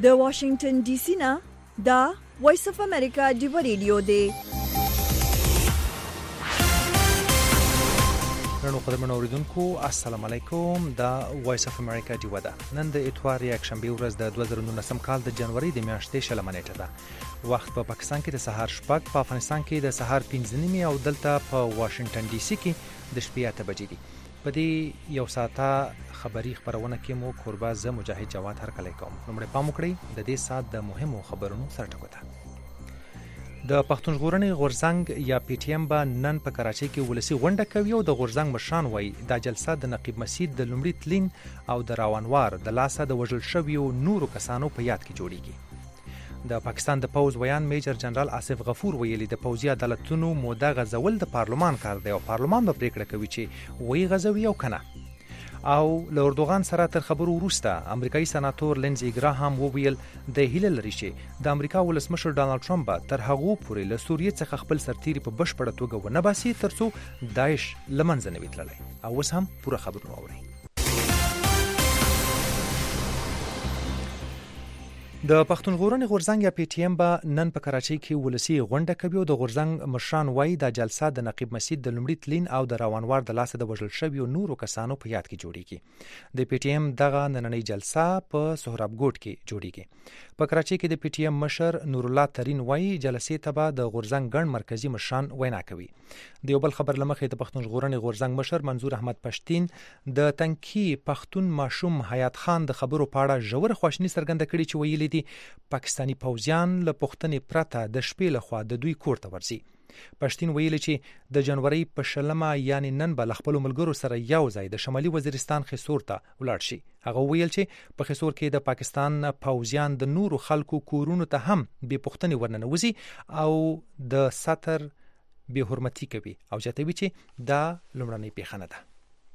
د واشنگټن ډي سي نه دا وایس اف امریکا دی ریډیو دی. نن قدرمن اوریدونکو السلام علیکم. دا وایس اف امریکا دی ودا نن د اتوار یک شنبه ورځ د 2019 کال د جنوري د میاشتې شلمه نیټه ده. وخت په پاکستان کې د سهار شپږ، په افغانستان کې د سهار 5:30 او دلته په واشنگټن ډي سي کې د شپې 8 بجې دي. په دې یو ساعته خبری خبرونه کې مو قربا ز مجاهد جواد هر کله کوم. نمبر پام وکړئ د دې سات د مهمو خبرونو سرټکوته. د پښتون ژغورنې غورځنګ یا پی ټی ایم با نن په کراچۍ کې ولسی غونډه کوي او د غورځنګ مشران وایي دا جلسه د نقیب مسید د لومړي تلین او د راونوار د لاسه د وژل شویو نورو کسانو په یاد کې جوړیږي. د پاکستان د پوز ویان میجر جنرال آصف غفور ویلي د پوزي عدالتونو موده غزول د پارلمان کار دی او پارلمان به پریکړه کوي چې وی غزوي او کنه. او له اردوغان سره تر خبرو وروسته امریکایي سناتور لینزي ګراهام وویل د هیله لري چې د امریکا ولسمشر ډانلډ ټرمپ تر هغه پورې له سوریې څخه خپل سرتیري په بشپړه توګه ونه باسي ترڅو داعش لمنځه نه وي تللی. او اوس هم پوره خبرونه واورئ. د پښتون ژغورنې غورځنګ یا پی ټی ایم با نن په کراچۍ کې ولسی غونډه کوي او د غورځنګ مشران وایي دا جلسه د نقیب مسید د لومړي تلین او د راونوار د لاسه د وژل شویو نورو کسانو په یاد کې جوړیږي. د پی ټی ایم دغه نننۍ جلسه په سهراب ګوټ کې جوړیږي. په کراچۍ کې د پی ټی ایم مشر نور الله ترین وایي جلسې ته به د غورځنګ ګڼ مرکزی مشران وینا کوي. د یو بل خبر لمخې د پښتون ژغورنې غورځنګ مشر منظور احمد پښتين د تنکی پښتون ماشوم حیات خان د خبرو پاړه ژور خواشنی څرګنده کړي چې ویلي دي پاکستانی پوځیان له پښتنې پرته د شپې له خوا د دوی کور ته ورځي. پښتين ویلي چې د جنوري په شلمه یعنی نن به خپل ملګرو سره یو ځای د شمالي وزیرستان خیسور ته ولاړ شي. هغه ویل چې په خیسور کې د پاکستان پوځیان د نورو خلکو کورونو ته هم به پښتنې ورننوزي او د ساتر به حرمتي کوي او چاته وی چې دا لمړنۍ پیښه نه ده.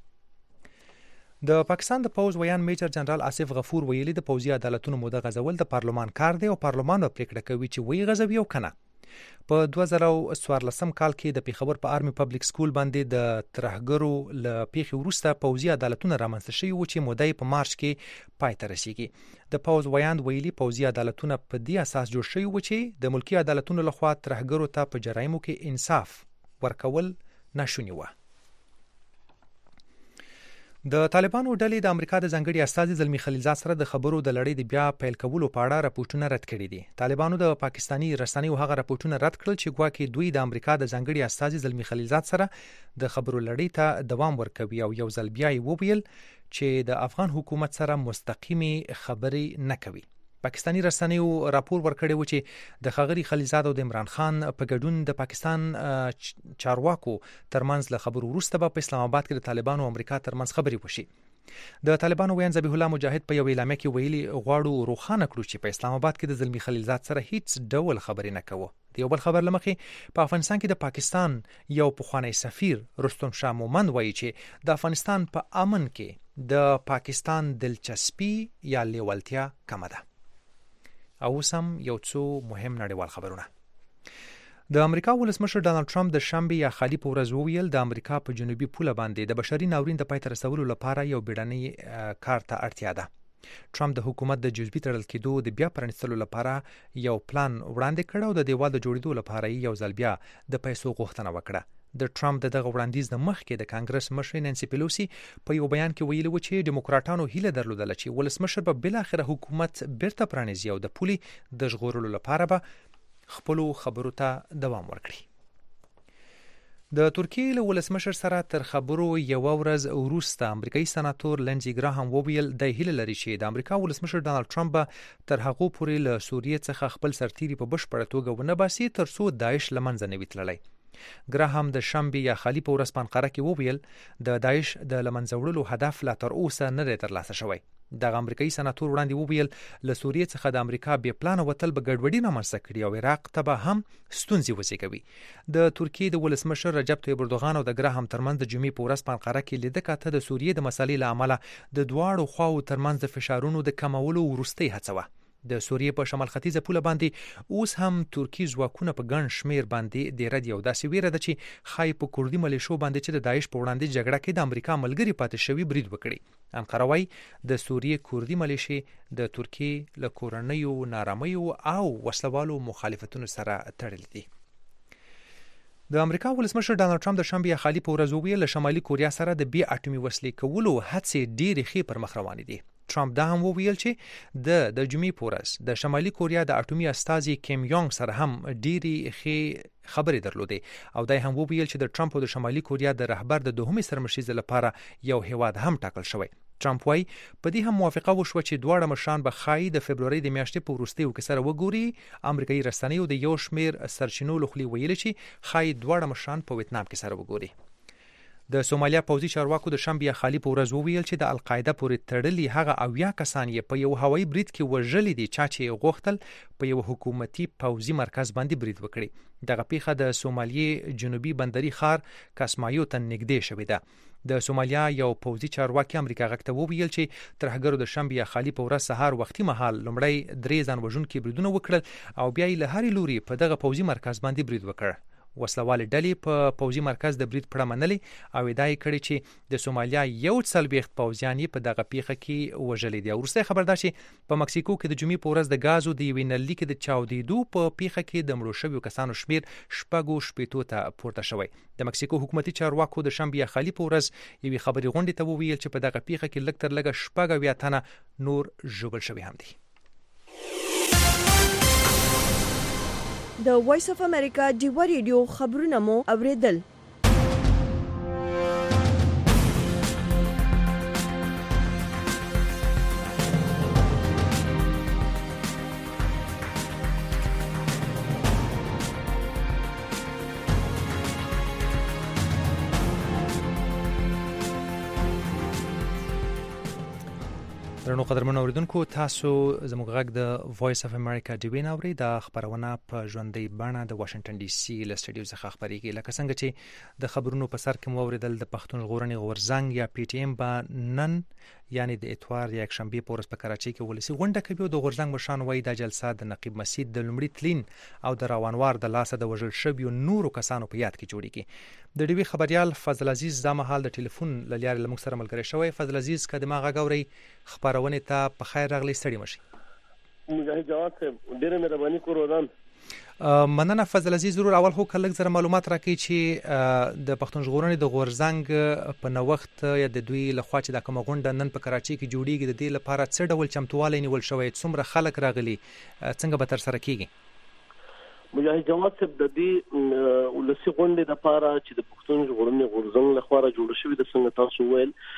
د پاکستان د پوز ویان میجر جنرال آصف غفور ویلي د پوزي عدالتونو موده غزول د پارلمان کار دی او پارلمان به پریکړه کوي چې وی غزوي او کنه. په 2014 کال کې د پیښور په آرمي پبلک سکول باندې د ترهګرو ل پیښې وروسته پوزي عدالتونه رامنځته شوي و چې موده په مارچ کې پای ته رسیږي. د پوز ویان ویلي پوزي عدالتونه په دې اساس جوړ شوي و چې د ملکی عدالتونو لخوا ترهګرو ته په جرایمو کې انصاف ورکول ناشونی و. د طالبانو ډلې د امریکا د ځنګړي استازي زلمی خلیلزاد سره د خبرو د لړۍ د بیا پیل کولو په اړه راپورټونه رد کړي دي. طالبانو د پاکستانی رسنیو هغه راپورټونه رد کړل چې ګواکې دوی د امریکا د ځنګړي استازي زلمی خلیلزاد سره د خبرو لړۍ ته دوام ورکوي او یو ځل بیا وویل چې د افغان حکومت سره مستقیمي خبرې نه کوي. پاکستانی رسنیو راپور ورکړی و چې د خغری خلیلزاد او د عمران خان په ګډون د پاکستان چارواکو ترمنځ له خبرو وروسته په اسلام آباد کې د طالبانو او امریکا ترمنځ خبرې وشي. د طالبانو ویان ذبیح الله مجاهد په یو اعلامیه کې ویلي غواړو روښانه کړو چې په اسلام آباد کې د زلمی خلیلزاد سره هیڅ ډول خبرې نه کوو. د یو بل خبر لمخې په افغانستان کې د پاکستان یو پخوانی سفیر رستم شاه مومند وایي چې د افغانستان په امن کې د پاکستان دلچسپي یا لیوالتیا کمه ده. او سم یو څو مهم نړیوال خبرونه. د امریکا ولسمشر ډانلډ ټرمپ د شنبه یا خالی په ورځ وویل د امریکا په جنوبي پوله باندې د بشري ناورین د پای ته رسولو لپاره یو بیړنی کار ته اړتیا ده. ټرمپ د حکومت د جزبي تړل کېدو د بیا پرانستلو لپاره یو پلان وړاندې کړ او د دیوال د جوړېدو لپاره یو ځل بیا د پیسو غوښتنه وکړه. د ټرمپ دغه وړاندیز د مخ کې د کانګرس مشر نانسي پیلوسی په یو بیان کې ویلي و چې دیموکراتانو هیله درلودله چې ولسمشر به بل اخر حکومت بیرته پرانیزي او د پولي د ژغورلو لپاره به خپل خبرو ته دوام ورکړي. د ترکیې له ولسمشر سره تر خبرو یو ورځ وروسته امریکایي سناتور لینزي ګراهام وویل د هیله لري چې د امریکا ولسمشر ډانلډ ټرمپ تر هغه پورې له سوریې څخه خپل سرتیري په بشپړه توګه ونه باسي ترڅو داعش لمنځه نه وي تللی. ګراهام د شنبه یا خالی په ورځ په انقره کې وویل د داعش د لمنځه وړلو هدف لا تر اوسه نه دی ترلاسه شوی. د امریکایي سناتور وړاندې وویل له سوریې څخه د امریکا بې پلانه وتل به ګډوډي رامنځته کړي او عراق ته به هم ستونزې وزېږوي. د ترکیې د ولسمشر رجب طیب اردوغان او د ګراهام ترمنځ د جمعې په ورځ په انقره کې لیده کاته د سوریې د مسلې له امله د دواړو خواو ترمنځ د فشارونو د کمولو وروستۍ هڅه وه. د سوریې په شمال ختیځه پوله باندې اوس هم ترکی ځواکونه په ګڼ شمیر باندې ډیره دی او داسې ویره ده چې خای په کوردي ملیشو باندې چې د داعش په وړاندې جګړه کې د امریکا ملګری پاتې شوی برید وکړي. انقره وايي د سوریې کوردي ملیشې د ترکی له کورنیو نارامیو او وسلوالو مخالفتونو سره تړلې دي. د امریکا ولسمشر ډانلډ ټرمپ د شنبې خالي په ورځ وویل له شمالي کوریا سره د بي اټومي وسلې کولو هڅې ډېرې ښې پر مخ روانې دي. ټرمپ دا هم وویل چې د جمعې په ورځ د شمالي کوریا د اټومي استازي کیم یونګ سره هم ډېرې ښې خبرې درلودې او دا هم وویل چې د ټرمپ او د شمالي کوریا د رهبر د دوهمې سرمشیز لپاره یو هیواد هم ټاکل شوی. ټرمپ وايي په دې هم موافقه وشوه چې دواړه مشران به خای د فبرवरी د میاشتې په وروستیو کې سره وګوري. امریکایي رسنیو د یو شمیر سرچینو لخوا ویل چې خای دواړه مشران په ویتنام کې سره وګوري. د سومالیا پوځي چارواکو د شنبې خالي په ورځ وویل چې د القاعده پورې تړلي هغه 80 کسان یې په یو هوایي برید کې وژلي دي چې غوښتل په یو حکومتي پوځي مرکز باندې برید وکړي. دغه پیښه د سومالیې جنوبي بندري ښار کاسمایو ته نږدې شوې ده. د سومالیا یو پوځي چارواکي امریکا غږ ته وویل چې ترهګرو د شنبې خالي په ورځ سهار وختي مهال لومړی 3 ځان وژونکي بریدونه وکړل او بیا یې له هرې لوري په دغه پوځي مرکز باندې برید وکړ. وسلوال ډلې په پوځي مرکز د برید پړه منلې او ادعا یې کړې چې د سومالیا یو څلوېښت پوځیان په دغه پیښه کې وژلي دي. وروسته خبر ده چې په مکسیکو کې د جمعې په ورځ د غازو د یوې نلۍ کې د چاودېدو په پیښه کې د مړو شویو کسانو شمیر 6 ته پورته شوی. د مکسیکو حکومتي چارواکو د شنبې خالي په ورځ یوې خبري غونډې ته وویل چې په دغه پیښه کې لږ تر لږه 6 تنه نور ژوبل شوي هم دي. د وایس اف امریکا ډیوا ریډیو خبرونه مو اوریدل. درنو قدرمنو اوریدونکو تاسو زموږ غږ د وایس اف امریکا ډیوین اوري. د خبرونه په ژوندۍ بڼه د واشنگټن ډي سي له سټډیو څخه خبرېږي. لکه څنګه چې د خبرونو په سر کې مو اوریدل د پښتون ژغورنې غورځنګ یا پی ټی ایم به نن یعنی د اتوار یا یکشنبه په ورځ په کراچۍ کې ولسی غونډه کوي او د غورځنګ مشران وایي د جلسه د نقیب مسجد د لومړي تلین او د روانوار د لاسه د وژل شویو نورو کسانو په یاد کې جوړیږي. د ډیوی خبريال فضل عزیز د مهال د ټلیفون للیار لمک سره ملګری شوی. فضل عزیز کدمه غاوري خبرونه ته په خیر راغلی ستړي مشي. مجاهد جواد صاحب ډیره مهرباني کوم. مننه فضل عزیز. ضرور اول خو کلک زره معلومات راکړي چې د پښتون ژغورنې د غورځنګ په نوښت یا د دوی لخوا چې د کومه غونډه نن په کراچۍ کې جوړیږي د دې لپاره څه ډول چمتووالی نیول شوی، څومره خلک راغلي، څنګه به تر سره کیږي؟ مجاهد جواد صاحب د دې ولسی غونډې لپاره چې د پښتون ژغورنې غورځنګ لخوا جوړ شوی د څنګه تاسو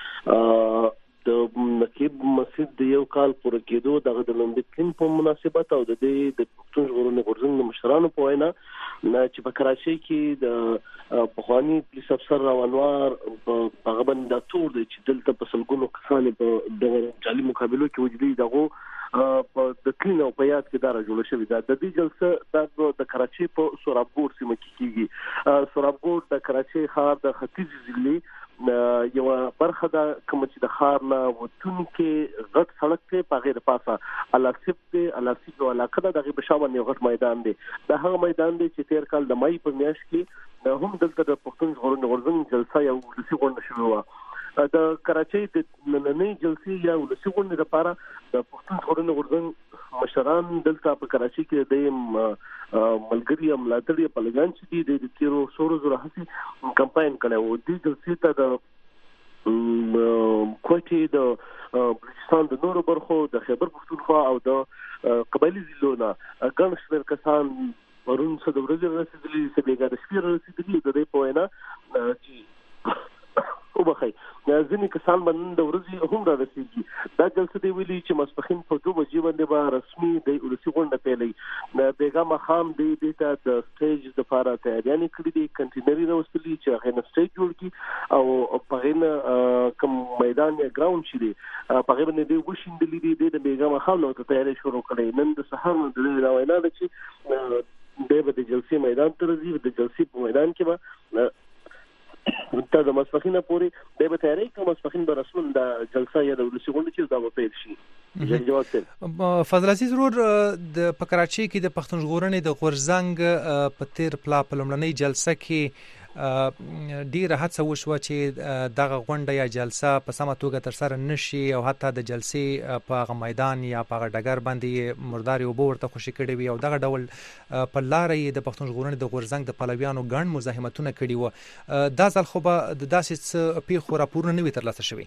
ویل د نقیب مسجد د یو کال پوره کېدو دغه د لومبټین په مناسبت او د دې د پښتون ژغورنې غورځنګ مشرانو په وینا چې په کراچۍ کې د پخوانی پولیس افسر روانوار په هغه باندې د تور د چې دلته په سلګونو کسان په د جالي مقابلو کې وجدي دغه په د کلین او په یاد کې دار جوړ شوی دا د دې جلسه د کراچۍ په سورابګور سیمه کې کیږي. سورابګور د کراچۍ ښار د ختیځ ضلع یو برخه د کوم چې د خار نه وتون کې غټ سړک ته په غیر پاسه الاسیب علاقه دغه بشاون یو غټ میدان دی. دا هغه میدان دی چې تیر کال د مای په میاشت کې هم دلته د پښتون ژغورنې غورځنګ جلسه یو ولسی غونډه شوې و. د کراچۍ د نننۍ جلسې یا ولسی غونډې لپاره د پښتون ژغورنې غورځنګ مشران دلته په کراچۍ کې د ملګری ملاتړي په لګان چې د تیرو سورو زره هسي کمپاین کړو. د جلسې ته د کوټي د بلوچستان د نورو برخو د خیبر پښتونخوا او د قبایلی ضلعونو ګڼ شمېر کسان پرون څه د ورځې رسیدلي څه بیګا د شپې رسیدلي د دې په وینا چې وبخي ځینې کسان باندې د ورځې هم را رسیدي. دا جلسه دی ویلي چې مسپخین په 2 بجې باندې به رسمي د ولسی غونډه پیلې. بیګا مخام د ته د سټیج د لپاره تیاریانې کړې دي، کنټینري راوستلي چې هغه نه سټیج جوړ کی او په غینه کوم میدان یا ګراوند شي دي په غیر نه دی وشیندلې دي د بیګا مخام نو ته تیاری شروع کړي. نن د سحر نه د راوینا د چې د جلسې میدان تر دې د جلسې په میدان کې به ته د مسپخینه پوری د به تیاری کوم مسپخین به رسمن د جلسه یا د ولسی غونډه چې دا به پیل شي. فضل عزیز ورور د کراچۍ کې د پښتون ژغورنې د غورځنګ په تیر پلا په لومړنۍ جلسه کې ډیره هڅه وشوه چې دغه غونډه یا جلسه په سمه توګه تر سره نشي او حتی د جلسې په هغه میدان یا په هغه ډګر باندې مرداري اوبه ورته خوشي کړي وي او دغه ډول په لاره یې د پښتون ژغورنې د غورځنګ د پلویانو ګڼ مزاحمتونه کړي وو. دا ځل خو به د داسې څه پیښو راپورونه نه وي ترلاسه شوي.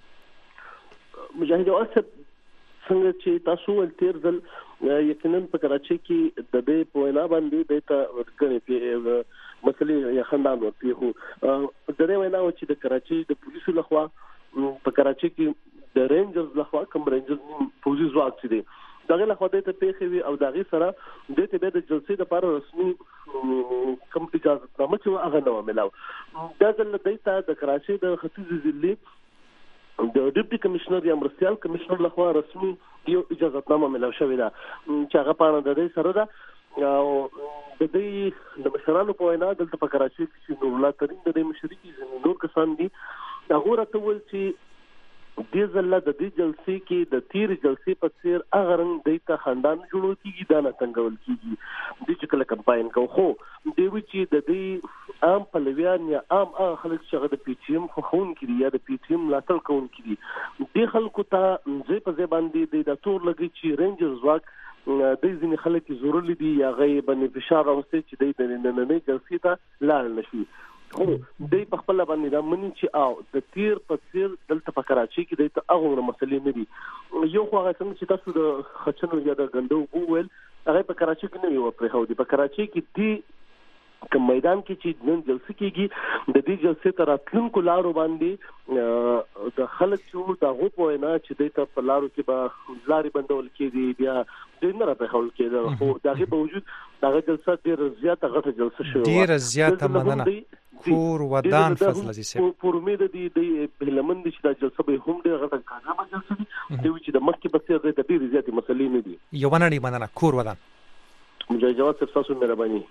مجاهد اوسه څنګه چې تاسو ول تیر ځل یقینا په کراچۍ کې د دې په وینا باندې د ورګنې مسلې یا خندان ورته هو د دې وینا چې د کراچۍ د پولیسو لخوا په کراچۍ کې د رینجرز لخوا کوم رینجرز پولیس ځواک دي دغه لخوا د ته پیښې وي او دغه سره د ته د جلسې لپاره رسمي کوم اجازه نامه چې هغه نو ملاو دا ځل د ته د کراچۍ د ختیځ ضلع د ډیپټي کمشنر یا مرستيال کمشنر لخوا رسمي یو اجازه نامه ملاو شوې ده چې هغه پانه د دې سره ده او د دې د مشرانو په وینا دلته په کراچۍ کې نور الله ترين د مشرکی نور کسان دي هغه راته ول چې د زله د دې جلسې کې د تیر جلسې په څیر هغه رنګ دیته خندان جوړول کیږي دا نه څنګه ول کیږي د چې کله کمپاین کو خو دی وی چې د دې عام پلویان یا عام خلک چې هغه د پی ټی ایم خون کړي یا د پی ټی ایم لاتل کون کړي د خلکو ته زې په زې باندې د تور لګي چې رینجرز واک د ځینې خلک ضروري دي یا غي باندې فشار راوستي چې د نننې جلسې ته لاړ نشي. خو د په خپل باندې دا مني چې او د تیر په تیر دلته په کراچۍ کې د هغه مسلې نه دي یو خو هغه څنګه چې تاسو د خچنو یا د غندو وویل هغه په کراچۍ کې نه وي پرې خو دي په کراچۍ کې دی کوم میدان کې چې نن جلسه کېږي د دې جلسې تر اتلونکو لارو باندې د خلک چې دا غو په نه چې د ته په لارو کې به لاري بندول کېږي بیا د نه راځي خول کېږي خو دغه باوجود دغه جلسه ډیر زیاته غټه جلسه شوه ډیر زیاته مننه کور ودان فضل عزیز په امید دي د هلمند چې د جلسه به هم ډیر غټه کاغه جلسه دي چې د مخکې بسې د ډیر زیاتې مسلې نه دي یو نه مننه کور ودان مجاهد جواد تاسو مهرباني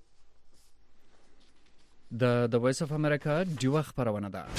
د وایس اف امریکا ډیوه خبرونه ده.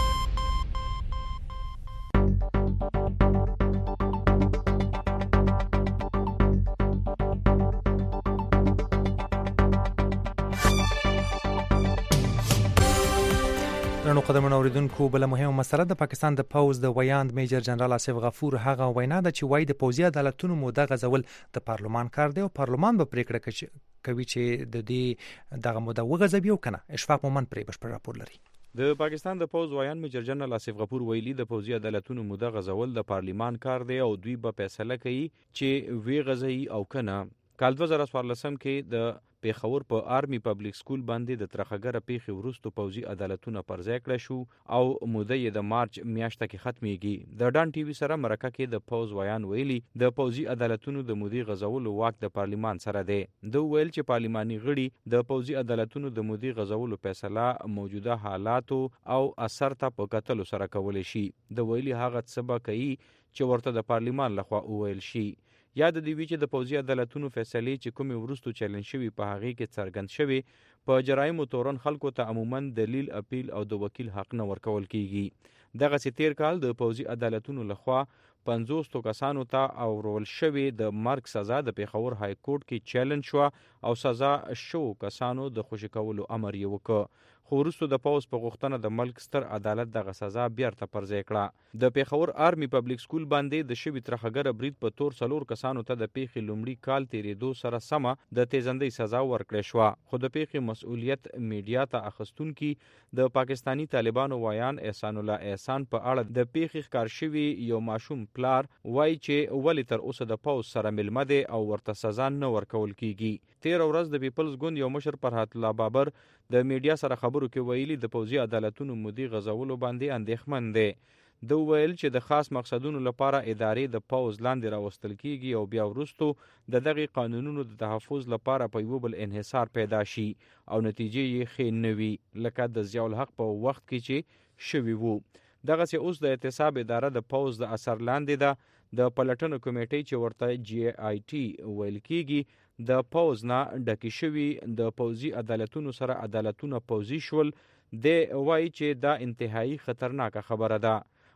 نو قدمونو اوریدونکو بل مهمه مسله د پاکستان د پوز د ویاند میجر جنرال آصف غفور هغه وینا ده چې وای د پوزي عدالتونو موده غزول د پارلمان کار دی او پارلمان به پریکړه کوي چې د دې دغه موده وغځوي او کنه. اشفاق مومن پرې بشپړ راپور لري. د پاکستان د پوز ویان میجر جنرال آصف غفور ویلي د پوزي عدالتونو موده غزول د پارلمان کار دی او دوی به فیصله کوي چې وی غزي او کنه. کال 2014 کې د پیښور په آرمی پبلک سکول باندې د ترخګره پیښې وروسته پوزي عدالتونه پر ځای کړ شو او موده یې د مارچ میاشته کې ختميږي. د ډان ټي وي سره مرکه کې د پوز ویان ویلي د پوزي عدالتونو د مودي غزولو واک د پارلیمان سره دی. د ویل چې پارلیماني غړي د پوزي عدالتونو د مودي غزولو فیصله موجوده حالات او اثر ته په کتلو سره کول شي. د ویلي هغه څه کوي چې ورته د پارلیمان لخوا وویل شي. یاد دی چې د پوزي عدالتونو فیصلې چې کومې ورستو چیلنج شوی په هغه کې څرګند شوی په جرایمو تورن خلکو ته عموما دلیل اپیل او د وکیل حق نه ورکول کیږي. دغه ستیر کال د پوزي عدالتونو لخوا 50 کسانو ته اورول شوی د مرګ سزا د پیښور های کورټ کې چیلنج شو او سزا شو کسانو د خوشی کولو امر یې وکړ. خو وروسته د پوز په غوښتنه د ملک ستر عدالت دغه سزا بیرته پر ځای کړه. د پیښور آرمی پبلک سکول باندې د شوی ترخګره برید په تور 4 کسانو ته د پیښې لومړي کال تیرېدو سره سمه د تیزندۍ سزا ورکړې شو. خو د پیښې مسؤلیت میډیا ته اخستونکي د پاکستانی طالبانو ویان احسان الله احسان په اړه د پیښې ښکار شوی یو ماشوم پلار وای چې ولی تر اوسه د پوز سره ملمه دي او ورته سزا نه ورکول کیږي. 13 ورځ د پیپلز ګوند یو مشر فرحت الله بابر د میډیا سره خبرو کې ویلي د پوزي عدالتونو مودي غزولو باندې اندېښمن دي. د ویل چې د خاص مقصدونو لپاره ادارې د پوز لاندې راوستل کیږي او بیا وروسته د دغه قانونونو د تحفظ لپاره په یو بل انحصار پیدا شي او نتیجې یې ښې نه وي لکه د ضیاء الحق په وخت کې چې شوی وو. دغه سه اوس د احتساب اداره د پوز د اثر لاندې ده. د پلټنو کمیټې چې ورته جی آی ټي ویل کیږي د پوز نه ډکی شوی د پوزي عدالتونو سره عدالتونه پوزي شول. د وای چې دا انتهایی خطرناک خبره ده.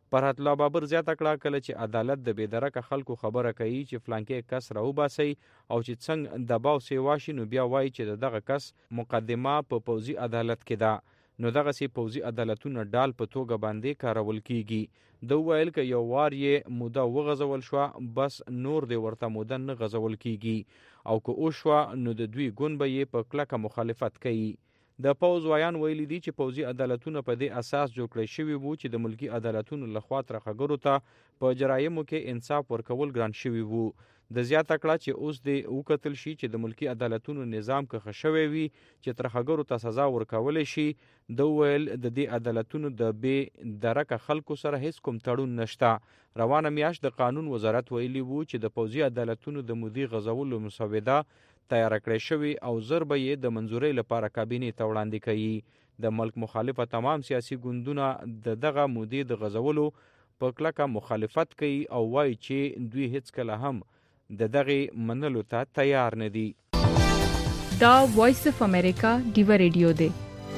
فرحت الله بابر زیاته کړه کله چې عدالت د بېدرکه خلکو خبره کوي چې فلانکې کس راوباسي او چې څنګه دباو سیوا شي نو بیا وایي چې دغه کس مقدمه په پوځي عدالت کې ده نو دغه سي پوځي عدالتونه ډال په توګه باندې کارول کیږي. د ویل ک یو وار یې موده وغځول شو بس نور دی ورته موده نه غځول کیږي او که او شو نو د دوی ګوند به یې په کلکه مخالفت کوي. د پوز وایان ویلي دي چې پوځي عدالتونه په دې اساس جوړ کړی شوي وو چې د ملکی عدالتونو لخوا تر خګرو ته په جرایمو کې انصاف ورکول ګران شوي وو. د زیاته کړه چې اوس د وکتل شي چې د ملکی عدالتونو نظام که خښوي وي چې تر خګرو ته سزا ورکول شي د ویل د دې عدالتونو د بې درکه خلکو سره هیڅ کوم تړون نشته. روانه میاشت د قانون وزارت ویلي وو چې د پوځي عدالتونو د مودي غزولو مسوده تیار کړی شوی او زر به یې د منځورۍ لپاره کابینې ته وړاندې کوي. د ملک مخالفه تمام سیاسي ګوندونه دغه مودي د غزولو په کلکه مخالفت کوي او وایي چې دوی هیڅ کله هم د دغه منلو ته تیار نه دي. دا وایس اف امریکا دیو ریډیو دی.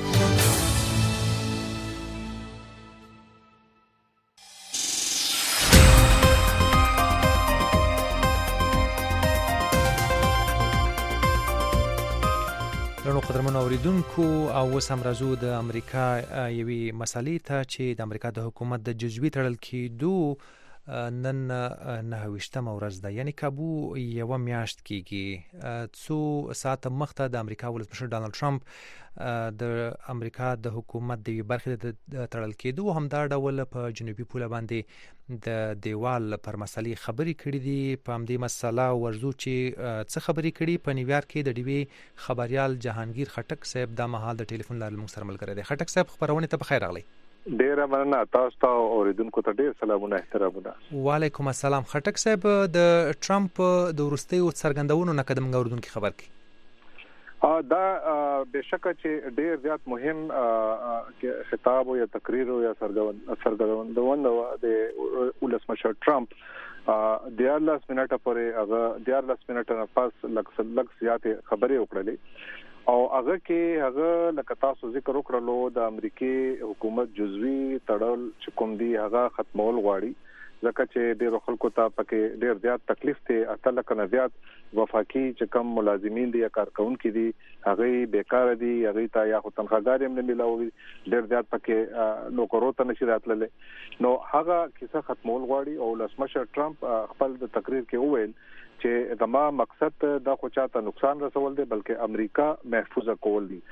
درنو قدرمنو اوریدونکو او اوس هم راځو د امریکا یوې مسلې ته چې د امریکا د حکومت د جزوي تړل کېدو نن 29مه ورځ ده، یعنی کابو یوه میاشت کېږي. څو ساعته مخته د امریکا ولسمشر ډانلډ ټرمپ د امریکا د حکومت د یوې برخې د تړل کېدو همدا ډول په جنوبي پوله باندې د دیوال پر مسلې خبرې کړې دي. په همدې مسله ورزو چې څه خبرې کړي په نیویارک کې د ډیوی خبريال جهانگیر خټک صاحب د مهال د ټلیفون لارې موږ سره ملګری دی. خټک صاحب خبرونه ته بخیر راغلی. ډیره مننه، تاسو ته اوریدونکو ته ډیر سلامونه احترامونه. وعلیکم السلام. خټک صاحب د ټرمپ د وروستیو څرګندونو نه قدم غوړدونکو خبر کی دا بشکه چې ډیر زیات مهم خطاب یا تقریر یا سرګردونه د ولسمشر ټرمپ د 14 منټه پورې هغه 14 منټه نه پاس لږ زیات خبرې وکړلې او هغه کې هغه لکه تاسو ذکر وکړلو د امریکای حکومت جزوي تړل چې کوم دی هغه ختمول غواړي ځکه چې ډېر خلکو ته پکې ډېر زیات تکلیف ته اتل کنه زیات وفاقي چې کم ملازمین دي یا کارکونکو دي هغه بیکار دي، هغه ته یا خو تنخواګار هم نه ملاوي، ډېر زیات پکې نوکرو ته نشي راتللې. نو هغه کیسه ختمول غواړي او ولسمشر ټرمپ خپل د تقریر کې وویل چې زما مقصد دا خو چاته نقصان رسول دی بلکې امریکا محفوظ کول دي.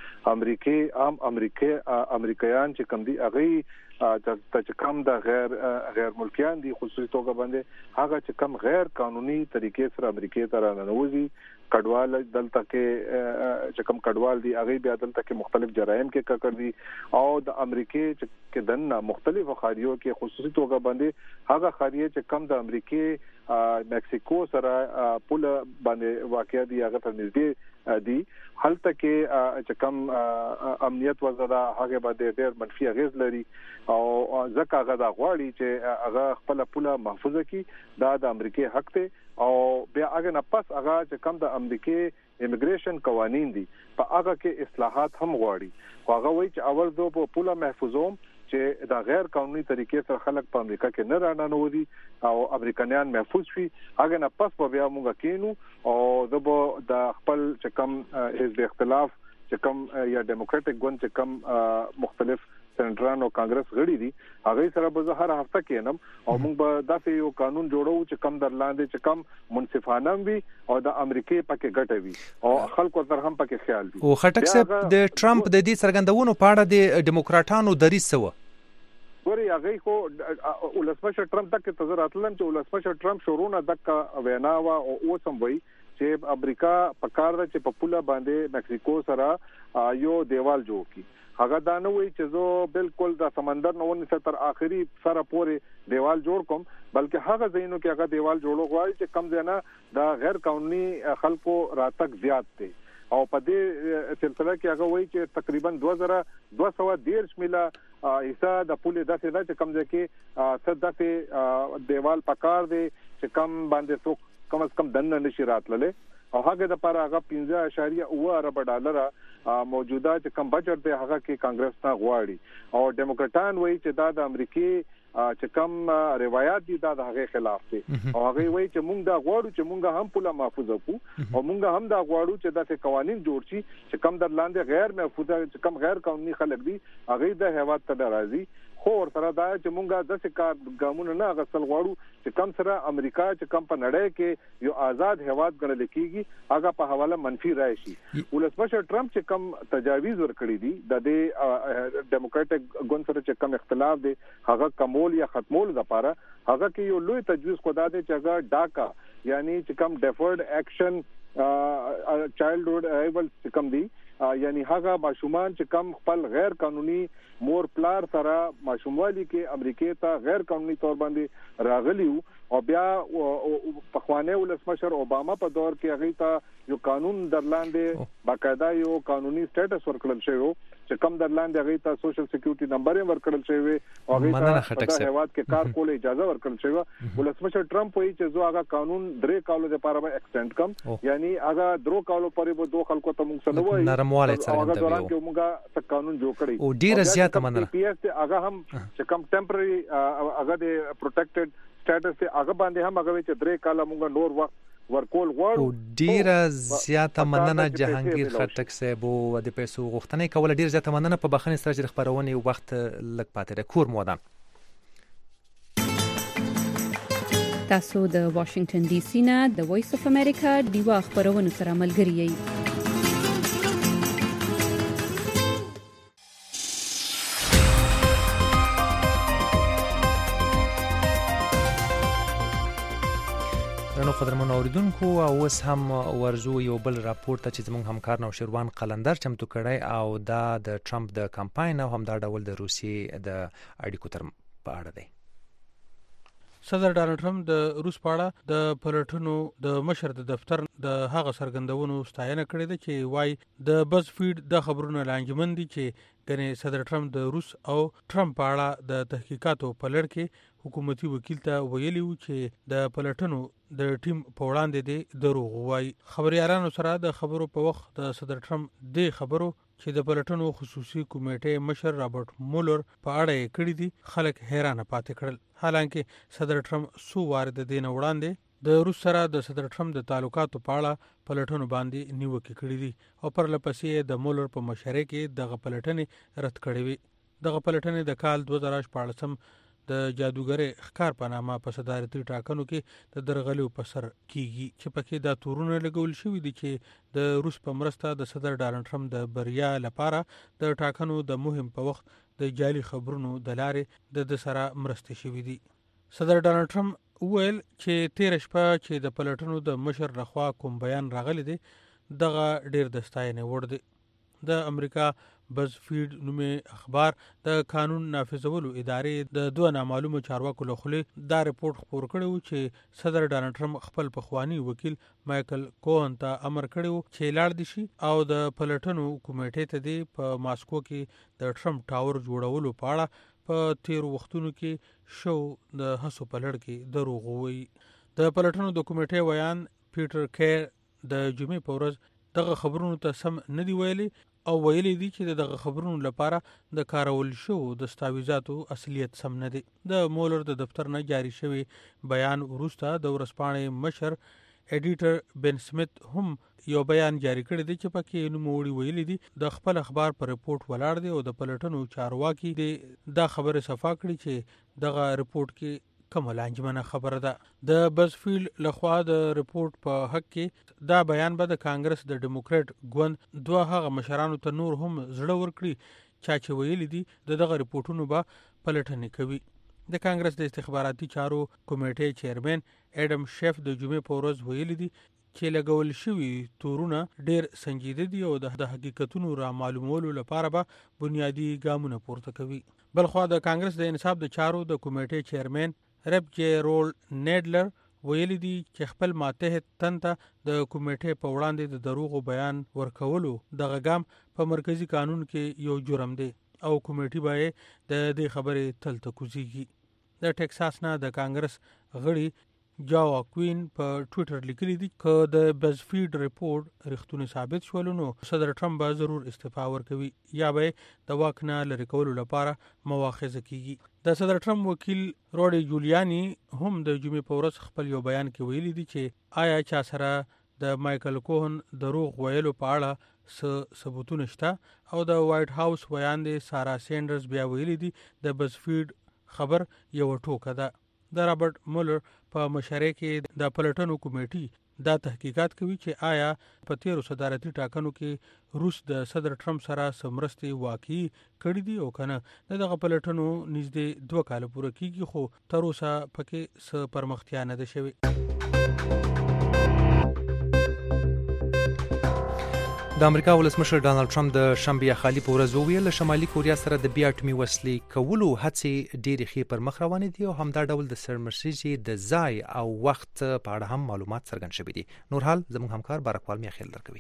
امریکایان چې کم دي هغه چې کم د غیر ملکیان دي خصوصي توګه باندې هغه چې کم غیر قانوني طریقې سره امریکای ته راننوځي کډوال دلته کې چې کم کډوال دي هغه بیا دلته کې مختلف جرایم کې کړ دي او د امریکای چې دنه مختلفو خاریو کې خصوصي توګه باندې هغه خاریه چې کم د امریکای مکسیکو سره پول باندې واقع دي هغه ته نږدې دي هلته کې چې کم امنیت وزدا هغه باندې ډېر منفي اغیز لري او ځکه هغه دا غواړي چې هغه خپل پول محفوظ کړي دا د امریکای حق دی او بیا هغه نه پس هغه چې کم د امریکای امیګریشن قوانین دي په هغه کې اصلاحات هم غواړي. هغه وایي چې اول دو په پول محفوظوم چې دا غیر قانوني طریقې سره خلک په امریکا کې نه راننوځي او امریکایان محفوظ شي هغه نه پس په بیا موږ کینو او د خپل چې کم حزب اختلاف چې کم یا ډیموکراټک ګوند چې کم مختلف سنټران او کانګرس غړي دي هغه سره به هر هفته کېنم او موږ به داسې یو قانون جوړو چې کم درلاندې چې کم منصفانه وي او د امریکای پکې ګټه وي او خلکو تر هم پکې خیال وي. او خټک صاحب د ټرمپ د دې څرګندونو په اړه د ډیموکراټانو دریځ څه و؟ وري هغه خو ولسمشر ټرمپ دغه تظاهراتلم چې ولسمشر ټرمپ شورونه دغه ویناوه او اوسم وي چې امریکا په کار ده چې په پوله باندې مکسیکو سره یو دیوال جوړ کړي. هغه دا نه وي چې زه بالکل د سمندر نه ونیسه تر اخري سره پورې دیوال جوړ کوم بلکې هغه ځینو کې هغه دیوال جوړو غواړي چې کم ځنه د غیر قانوني خلکو راتګ زیات دي او په دې سلسله کې هغه وایي چې تقریبا 2213 میله حصہ د پوله داسې ده چې کم ځکه صدته دیوال پکار دی چې کم باندې څوک کم از کم دنه نشي راتللې او هغه د لپاره هغه 15.9 ارب ډالر موجوده چې کم بجټ دی هغه کې کانګرس ته غواړي او ډیموکراټان وایي چې دا د امریکای چې کم روایت دي دا د هغه خلاف دي او هغه وایي چې موږ دا غواړو چې موږ هم پوله محفوظ وکړو او موږ هم دا غواړو چې داسې قوانين جوړ شي چې کم در لاندې غیر محفوظ چې کم غیر قانوني خلک دي هغه د هیواد ته راځي خو ورته دا چې موږ داسې کار ګامونه نه غسل غواړو چې کم سره امریکا چې کم په نړۍ کې یو آزاد هیواد ګڼل کېږي هغه په حواله منفي راشي ولسمشر ټرمپ چې کم تجاویز ورکړي دي د ډیموکراټک ګوند سره چې کم اختلاف دي هغه کمول یا ختمول لپاره هغه کې یو لوی تجویز خدا دي چې هغه ډاکا یعنی چې کم ډیفرډ اکشن چایلډهود ارایوال چې کم دي یعنی هغه ماشومان چې کم خپل غیر قانوني مور پلار سره ماشوموالي کې امریکای ته غیر قانوني تور باندې راغلیو او بیا په خوانه ولسمشر اوباما په دور کې هغه ته یو قانون درلاندې باقاعده یو قانوني سټیټس ورکړل شوی چې کم درلاندې هغه ته سوشل سکیورټي نمبر ورکړل شوی او هغه ته په هیواد کې کار کول اجازه ورکړل شوی ولسمشر ټرمپ وایي چې زه هغه قانون 3 کالو لپاره به ایکسټند کم یعنی هغه 3 کالو پورې به 2 خلکو ته موږ سره وایي نرمواله څرګندوي هغه دوران کې موږ څه قانون جوړ کړی او ډیر زیاته مننه پی ایس هغه هم چې کم ټمپرری هغه د پروټیکټډ سټیټس هغه باندې هم هغه چې 3 کاله موږ نور وخت ورکول غواړو ډیر زیاته مننه جهانگیر خټک صاحب او د پیسو غوښتنې کوله ډیر زیاته مننه په بخښنې سره چې خبرونه وخت لګ پاتې ده کور مودان تاسو د واشنگټن ډي سي نه د وایس اف امریکا دیوا خبرونه سره ملګری یئ نو قدرمن اوریدونکو اوس هم ورزو یو بل راپور ته چې زموږ همکار نوشیروان قلندر چمتو کړی او دا د ټرمپ د کمپاین او هم دا ډول د روسیې د اړیکو تر په اړه دی صدر ډانلډ ټرمپ د روس په اړه د پلټنو د مشر د دفتر د هغه سرګندونو ستاینه کړې ده چې وای د بز فیډ د خبرونو لانجمن دي چې ګنې صدر ټرمپ د روس او ټرمپ په اړه د تحقیقاتو په لړ کې حکومتي وکیل ته ویلي و چې د پلټنو د ټیم په وړاندې دی دروغ وای خبريالانو سره د خبرو په وخت د صدر ټرمپ د خبرو چې د پلټنو خصوصي کمیټې مشر رابرټ مولر په اړه کړی دي خلک حیران پاتې کړل حالانکه صدر ټرمپ سو وارد دین وړاندې د روس سره د صدر ټرمپ د تعلقاتو په اړه پلټنو باندې نیوکه کړې دي او پر لپسې د مولر په مشره کې دغه پلټنې رد کړې وي دغه پلټنې د کال 2014 د جادوګر ښکار په نامه په صدارتي ټاکنو کې د درغلیو په سر کیږي چې پکې دا تورونه لګول شوی دي چې د روس په مرسته د صدر ډانلډ ټرمپ د بریا لپاره د ټاکنو د مهم په وخت د جعلي خبرونو د لارې د سره مرسته شوی دي صدر ډانلډ ټرمپ ویل چې 13 شپه چې د پلټنو د مشر لخوا کوم بیان راغلی دی دغه ډیر د ستاینې وړ دی د امریکا بز فیډ نومې اخبار د قانون نافذولو ادارې د دوه نامعلومو چارواکو له خولې دا رپورت خپور کړی چې صدر ډانلډ ټرمپ خپل پخوانی وکیل مایکل کوهن ته امر کړی چې لاړ دي شي او د پلټنو کمیټې ته دی په ماسکو کې د ټرمپ ټاور جوړولو په اړه په تیر وختونو کې شو د هڅو په لړ کې دروغ وایي د پلټنو د کمیټې ویان پیټر کیر د جمعې په ورځ دغه خبرونو ته سم نه دی ویلي او ویلي دي چې دغه خبرونو لپاره د کارول شو د دستاویزاتو اصلیت سم نه دی د مولر د دفتر نه جاری شوی بیان وروسته د ورسپانې مشر ایډیټر بن سمیت هم یو بیان جاری کړی دی چې پکې نوموړي ویلي دي د خپل اخبار پر رپورت ولاړ دی او د پلټنو چارواکي دی دا خبره صفا کړي چې دغه رپورت کې کوم لانجمنه خبره ده د بزفیلد لخوا د رپورت په حق کې دا بیان به د کانګرس د ډیموکراټ ګوند دوه هغه مشرانو ته نور هم زړه ورکړي چې ویلي دي دغه رپورټونو به پلټنې کوي د کانګرس د استخباراتي چارو کمیټې چیرمن اډم شیف د جمعې په ورځ ویلي دي چې لګول شوی تورونه ډیر سنجیده دي او د حقیقتونو را معلومولو لپاره به بنیادی ګامونه پورته کوي بلخو د کانګرس د انصاف د چارو د کمیټې چیرمن رب جی رول نیډلر ویلي دي چې خپل ماتحت تنته د کمیټې په وړاندې د دروغو بیان ورکولو دغه ګام په مرکزی قانون کې یو جرم دی او کمیټې به د دې خبرې تل تکوزيږي د ټکساس نه د کانګرس غړي جاوا کوین په ټوئیټر لیکلي دي چې د بزفیډ ریپورت رښتونی ثابت شول نو صدر ټرمپ به ضرور استعفا ورکوي یا به د واک نه لرې کولو لپاره مواخذه کیږي. د صدر ټرمپ وکیل روډي جولیانی هم د جمعې په ورځ خپل یو بیان کې ویلي دي چې آیا چا سره د مایکل کوهن دروغ ویلو په اړه ثبوتونه شته او د وایټ هاوس ویاندې سارا سینډرز بیا ویلي دي د بزفیډ خبر یو ټوکه ده. د رابرټ مولر په مشرۍ کې د پلټنو کمیټې دا تحقیقات کوي چې آیا په تیرو صدارتي ټاکنو کې روس د صدر ټرمپ سره سمرستي واقعي کړي دي او کنه. دغه پلټنو نږدې 2 کال پوره کیږي خو تر اوسه پکې څه پرمختیا نه ده شوې. د امریکا ولسمشر ډانلډ ټرمپ د شنبه خالي په ورځ وویل شمالي کوریا سره د بیا اټومي وسلې کولو هڅې ډېرې ښې پر مخ روانې دي او همدا ډول د سرمشريزي د ځای او وخت په اړه هم معلومات څرګند شوي دي. نورحال زموږ همکار بارکوال میخیل درکوي.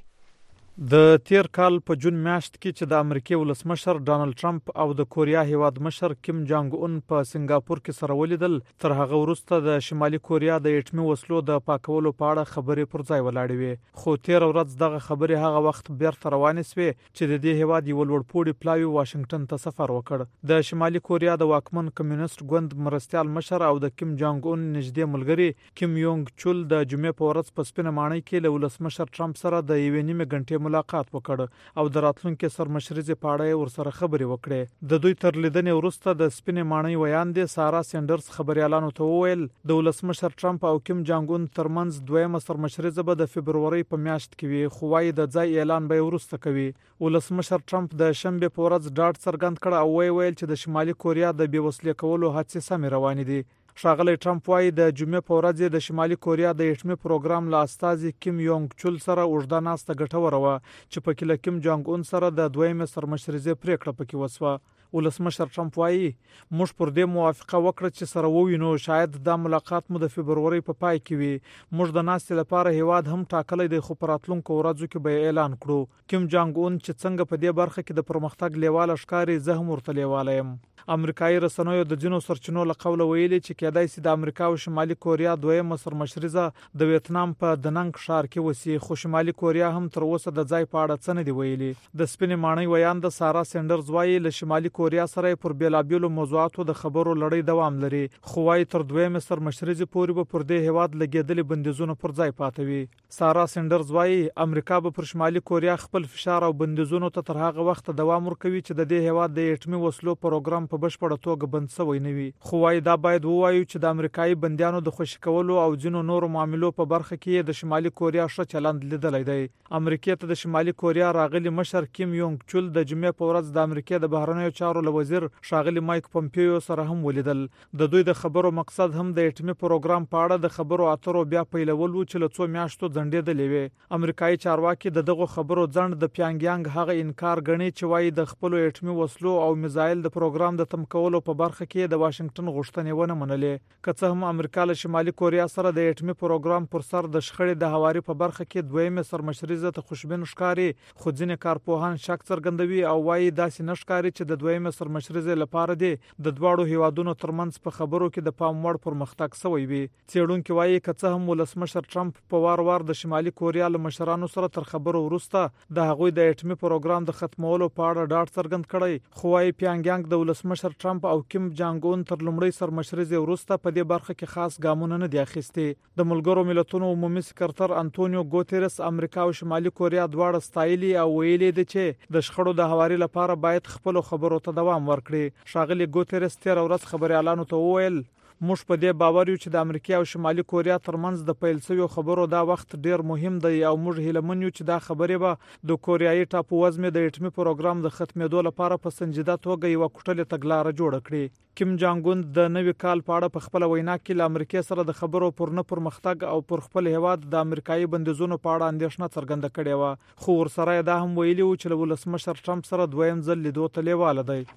د تیر کال په جون میاشت کې چې د امریکای ولسمشر ډانلډ ټرمپ او د کوریا هیواد مشر کیم جانګ اون په سنگاپور کې سره ولیدل تر هغه وروسته د شمالي کوریا د اټومي وسلو د پاکولو په اړه خبرې پر ځای ولاړې وې خو تیر ورځ دغه خبرې هغه وخت بیرته روانې شوې چې د دې هیواد یو لوړپوړي پلاوی واشنگټن ته سفر وکړ. د شمالي کوریا د واکمن کمیونست ګوند مرستيال مشر او د کیم جانګ اون نږدې ملګری کیم یونګ چول د جمعې په ورځ په سپینه ماڼۍ کې له ولسمشر ټرمپ سره د 1.5 غنټې ملاقات وکړ او د راتلونکو سرمشريزي په اړه ورسره خبرې وکړې. د دوی تر لیدنې وروسته د سپینې ماڼۍ ویاندې سارا سینډرز خبريالانو ته وویل د ولسمشر ټرمپ او کیم جانګ اون ترمنځ دویمه سرمشريزه به د فبروري په میاشت کې وي خو وايي د ځای اعلان به وروسته کوي. ولسمشر ټرمپ د شنبه په ورځ ډاډ څرګند کړ او ویل چې د شمالي کوریا د بې وسلې کولو هڅې سمې روانې دي. ښاغلی ټرمپ وايي د جمعې په ورځ د شمالي کوریا د اټومي پروګرام له استازي کیم یونګ چول سره اوږده ناسته ګټوره وه چې په کې له کیم جانګ اون سره د دویمه سرمشريزي پریکړه پکې وسوه. ولسمشر ټرمپ وايي موږ پر دې موافقه وکړه چې سره ووینو شاید دا ملاقات مو د فبروري په پای کې وي. موږ د ناستې لپاره هیواد هم ټاکلی دی خو په راتلونکو ورځو کې به اعلان کړو. کیم جانګ اون چې څنګه په دې برخه کې د پرمختګ لیواله ښکاری زه هم ورته لیواله یم. امریکایي رسنیو د ځینو سرچینو له قوله ویلي چې کېدای شي د امریکا او شمالي کوریا دویمه سرمشريزه د ویتنام په دننګ ښار کې وسی خو شمالي کوریا هم تر اوسه د ځای په اړه څه نه دی ویلي. د سپینې ماڼۍ ویاند سارا سینډرز وايي له شمالي کوریا سره پر بیلابیلو موضوعاتو د خبرو لړۍ دوام لري خو وايي تر دویمه سرمشريزه پورې به پر دې هواد لګیدلې بندیزونه پر ځای پاتې وي. سارا سینډرز وايي امریکا به پر شمالي کوریا خپل فشار او بندیزونو ته تر هغه وخت دوام ورکوي چې د دې هواد د اټومي وسلو پروګرام په بشپړه توګه بند شوی نه وي. خو وايي دا باید ووایو چې د امریکایي بندیانو د خوشی کولو او ځینو نورو معاملو په برخه کې د شمالي کوریا ښه چلند لیدلای دی. امریکا ته د شمالي کوریا راغلي مشر کیم یونګ چول د جمعې په ورځ د امریکا د بهرنیو چارو له وزیر ښاغلي مایک پومپیو سره هم ولیدل. د دوی د خبرو مقصد هم د اټومي پروګرام په اړه د خبرو اترو بیا پیلول و چې له څو میاشتو ځنډېدلې وي. امریکایي چارواکي دغه خبرو ځند د پیانګیانګ هغه انکار غني چې وايي د خپل اټومي وسلو او میزایل د پروګرام د تم کولو په برخه کې د واشنگټن غوښتنې ونه منلې. که څه هم امریکا له شمالي کوریا سره د اټومي پروګرام پر سر د شخړې د هواري په برخه کې دویمه سرمشريزه ته خوشبین ښکاری خو ځینې کارپوهان شک څرګندوي او وايي داسې نشکاري چې د دویمه سرمشريزه لپاره دی د دواړو هیوادونو ترمنځ په خبرو کې د پام وړ پرمختګ شوی وي. څېړونکو وايي که څه هم ولسمشر ټرمپ په وار د شمالي کوریا له مشرانو سره تر خبرو وروسته د هغوی د اټومي پروګرام د ختمولو په اړه ډاډ څرګند کړی خو وايي پیانګیانګ د ولسمشر ټرمپ او کیم جانګ اون تر لومړی سرمشريزه وروسته په دې برخه کې خاص ګامونه نه دي اخیستي. د ملګرو ملتونو عمومي سکرټر انټونیو ګوتيرس امریکا او شمالي کوریا دواړه ستایلي او ویلي دي چې د شخړو د هواري لپاره باید خپل خبرو ته دوام ورکړي. ښاغلي ګوتيرس تیر ورځ خبريالانو ته وویل موږ په دې باور یو چې د امریکا او شمالي کوریا ترمنځ د پیل شویو خبرو دا وخت ډیر مهم دی او موږ هیله من یو چې دا خبرې به د کوریایي ټاپو وزمې د اټومي پروګرام د ختمېدو لپاره په سنجیده توګه یو کوټلې تګلارې جوړ کړي. کیم جانګ اون د نوي کال په اړه په خپل وینا کې له امریکا سره د خبرو پر نه پرمختګ او پر خپل هواد د امریکایي بندیزونو په اړه اندېښنه څرګنده کړې و خو ورسره دا هم ویلي و چې له ولسمشر ټرمپ سره دویم ځل لیدو ته لیواله دی.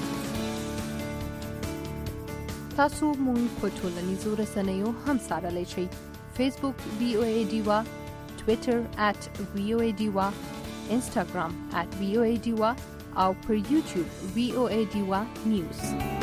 تاسو مونږ په ټولنیزو رسنیو هم سره شئ. فیسبوک VOA ډیوا، ټویټر @VOA ډیوا، انسټاګرام @VOA ډیوا او پر یوټیوب VOA ډیوا نیوز.